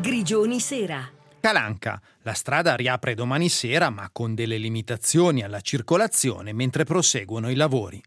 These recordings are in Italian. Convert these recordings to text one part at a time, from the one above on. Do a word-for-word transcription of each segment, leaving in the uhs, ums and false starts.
Grigioni Sera. Calanca. La strada riapre domani sera, ma con delle limitazioni alla circolazione mentre proseguono i lavori.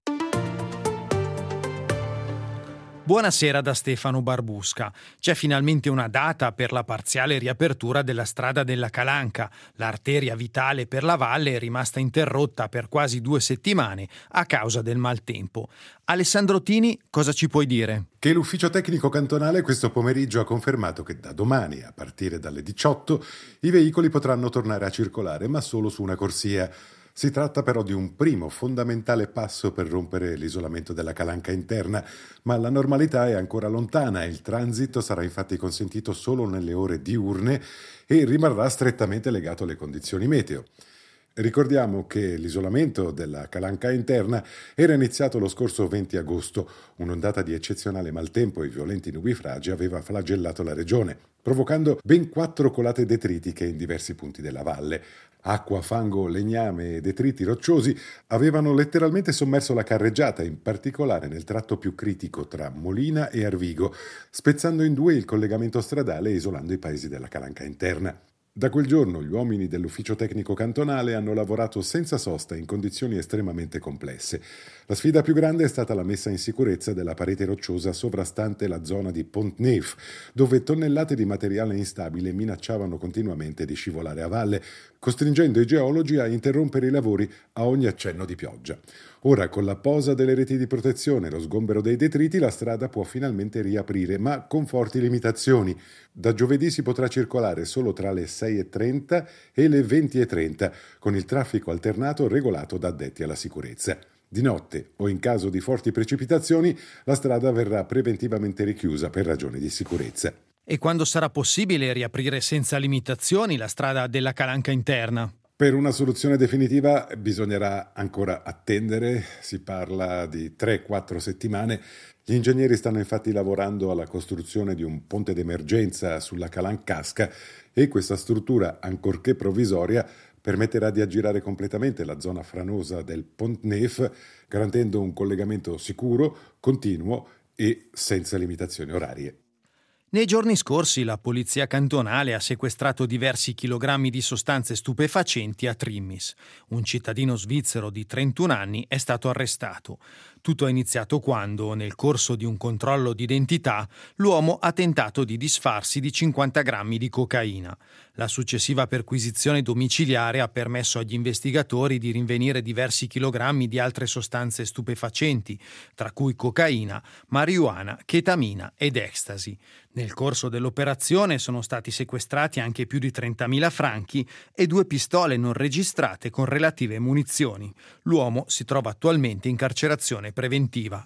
Buonasera da Stefano Barbusca. C'è finalmente una data per la parziale riapertura della strada della Calanca. L'arteria vitale per la valle è rimasta interrotta per quasi due settimane a causa del maltempo. Alessandro Tini, cosa ci puoi dire? Che l'ufficio tecnico cantonale questo pomeriggio ha confermato che da domani, a partire dalle diciotto, i veicoli potranno tornare a circolare, ma solo su una corsia. Si tratta però di un primo fondamentale passo per rompere l'isolamento della Calanca interna, ma la normalità è ancora lontana. Il transito sarà infatti consentito solo nelle ore diurne e rimarrà strettamente legato alle condizioni meteo. Ricordiamo che l'isolamento della Calanca interna era iniziato lo scorso venti agosto. Un'ondata di eccezionale maltempo e violenti nubifragi aveva flagellato la regione, provocando ben quattro colate detritiche in diversi punti della valle. Acqua, fango, legname e detriti rocciosi avevano letteralmente sommerso la carreggiata, in particolare nel tratto più critico tra Molina e Arvigo, spezzando in due il collegamento stradale e isolando i paesi della Calanca interna. Da quel giorno gli uomini dell'ufficio tecnico cantonale hanno lavorato senza sosta in condizioni estremamente complesse. La sfida più grande è stata la messa in sicurezza della parete rocciosa sovrastante la zona di Pont-Neuf, dove tonnellate di materiale instabile minacciavano continuamente di scivolare a valle, costringendo i geologi a interrompere i lavori a ogni accenno di pioggia. Ora, con la posa delle reti di protezione e lo sgombero dei detriti, la strada può finalmente riaprire, ma con forti limitazioni. Da giovedì si potrà circolare solo tra le sei e trenta e le venti e trenta, con il traffico alternato regolato da addetti alla sicurezza. Di notte o in caso di forti precipitazioni, la strada verrà preventivamente richiusa per ragioni di sicurezza. E quando sarà possibile riaprire senza limitazioni la strada della Calanca interna? Per una soluzione definitiva bisognerà ancora attendere, si parla di tre quattro settimane. Gli ingegneri stanno infatti lavorando alla costruzione di un ponte d'emergenza sulla Calancasca e questa struttura, ancorché provvisoria, permetterà di aggirare completamente la zona franosa del Pont-Neuf, garantendo un collegamento sicuro, continuo e senza limitazioni orarie. Nei giorni scorsi la polizia cantonale ha sequestrato diversi chilogrammi di sostanze stupefacenti a Trimmis. Un cittadino svizzero di trentuno anni è stato arrestato. Tutto è iniziato quando, nel corso di un controllo d'identità, l'uomo ha tentato di disfarsi di cinquanta grammi di cocaina. La successiva perquisizione domiciliare ha permesso agli investigatori di rinvenire diversi chilogrammi di altre sostanze stupefacenti, tra cui cocaina, marijuana, chetamina ed ecstasy. Nel corso dell'operazione sono stati sequestrati anche più di trentamila franchi e due pistole non registrate con relative munizioni. L'uomo si trova attualmente in carcerazione preventiva.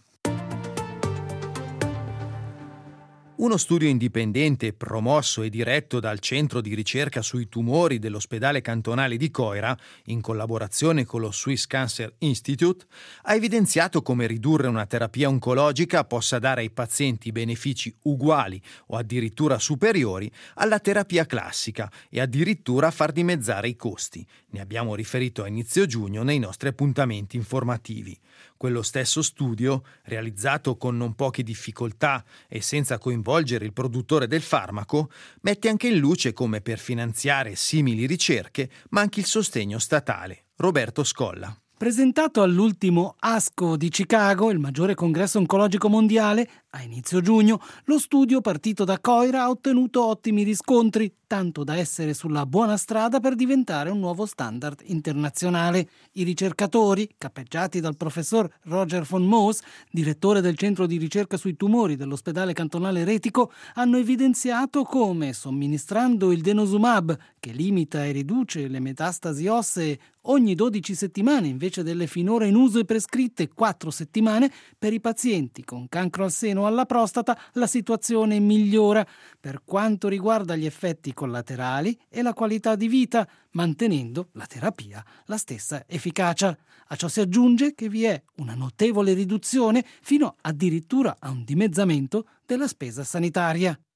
Uno studio indipendente promosso e diretto dal Centro di ricerca sui tumori dell'ospedale cantonale di Coira, in collaborazione con lo Swiss Cancer Institute, ha evidenziato come ridurre una terapia oncologica possa dare ai pazienti benefici uguali o addirittura superiori alla terapia classica e addirittura far dimezzare i costi. Ne abbiamo riferito a inizio giugno nei nostri appuntamenti informativi. Quello stesso studio, realizzato con non poche difficoltà e senza coinvolgere il produttore del farmaco, mette anche in luce come per finanziare simili ricerche manchi il sostegno statale. Roberto Scolla. Presentato all'ultimo ASCO di Chicago, il maggiore congresso oncologico mondiale, a inizio giugno, lo studio partito da Coira ha ottenuto ottimi riscontri, tanto da essere sulla buona strada per diventare un nuovo standard internazionale. I ricercatori, capeggiati dal professor Roger von Moos, direttore del centro di ricerca sui tumori dell'ospedale cantonale Retico, hanno evidenziato come, somministrando il denosumab, che limita e riduce le metastasi ossee ogni dodici settimane invece delle finora in uso e prescritte quattro settimane, per i pazienti con cancro al seno o alla prostata la situazione migliora per quanto riguarda gli effetti collaterali e la qualità di vita, mantenendo la terapia la stessa efficacia. A ciò si aggiunge che vi è una notevole riduzione fino addirittura a un dimezzamento della spesa sanitaria.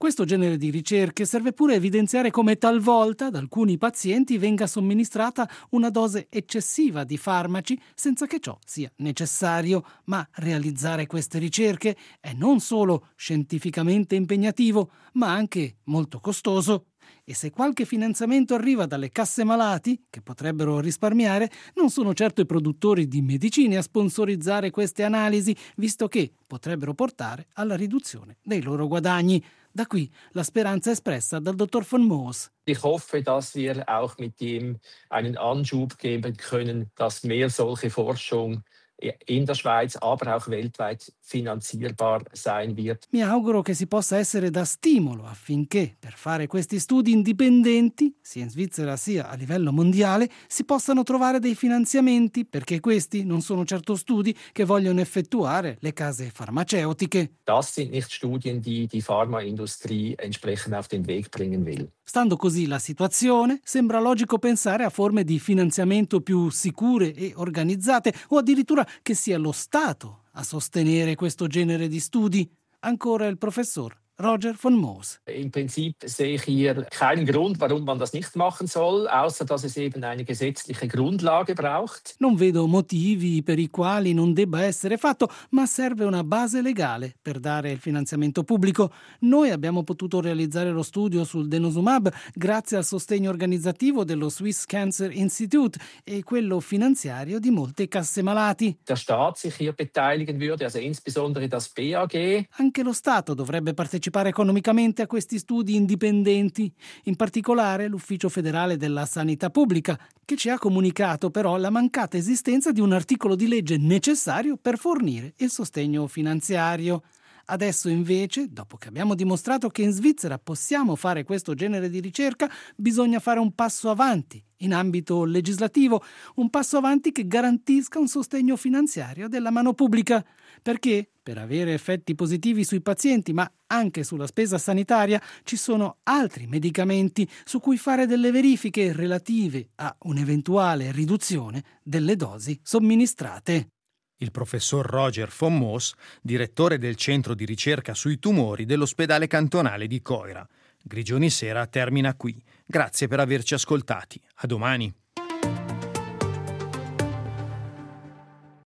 Questo genere di ricerche serve pure a evidenziare come talvolta ad alcuni pazienti venga somministrata una dose eccessiva di farmaci senza che ciò sia necessario, ma realizzare queste ricerche è non solo scientificamente impegnativo, ma anche molto costoso. E se qualche finanziamento arriva dalle casse malati, che potrebbero risparmiare, non sono certo i produttori di medicine a sponsorizzare queste analisi, visto che potrebbero portare alla riduzione dei loro guadagni. Da qui la speranza espressa dal dottor von Moos. Ich hoffe, dass wir auch mit dem einen Anschub geben können, dass mehr solche Forschung in der Schweiz, aber auch weltweit finanzierbar sein wird. Mi auguro che si possa essere da stimolo affinché per fare questi studi indipendenti, sia in Svizzera sia a livello mondiale, si possano trovare dei finanziamenti, perché questi non sono certo studi che vogliono effettuare le case farmaceutiche. Das sind nicht Studien, die die Pharmaindustrie entsprechend auf den Weg bringen will. Stando così la situazione, sembra logico pensare a forme di finanziamento più sicure e organizzate, o addirittura che sia lo Stato a sostenere questo genere di studi. Ancora il professor Roger von Moos. Im Prinzip sehe ich hier keinen Grund, warum man das nicht machen soll, außer dass es eben eine gesetzliche Grundlage braucht. Non vedo motivi per i quali non debba essere fatto, ma serve una base legale per dare il finanziamento pubblico. Noi abbiamo potuto realizzare lo studio sul denosumab grazie al sostegno organizzativo dello Swiss Cancer Institute e quello finanziario di molte casse malati. Der Staat sich hier beteiligen würde, also insbesondere das B A G. Anche lo Stato dovrebbe partecipare economicamente a questi studi indipendenti, in particolare l'Ufficio federale della sanità pubblica, che ci ha comunicato però la mancata esistenza di un articolo di legge necessario per fornire il sostegno finanziario. Adesso invece, dopo che abbiamo dimostrato che in Svizzera possiamo fare questo genere di ricerca, bisogna fare un passo avanti in ambito legislativo, un passo avanti che garantisca un sostegno finanziario della mano pubblica, perché per avere effetti positivi sui pazienti, ma anche sulla spesa sanitaria, ci sono altri medicamenti su cui fare delle verifiche relative a un'eventuale riduzione delle dosi somministrate. Il professor Roger von Moos, direttore del centro di ricerca sui tumori dell'ospedale cantonale di Coira. Grigioni Sera termina qui. Grazie per averci ascoltati. A domani.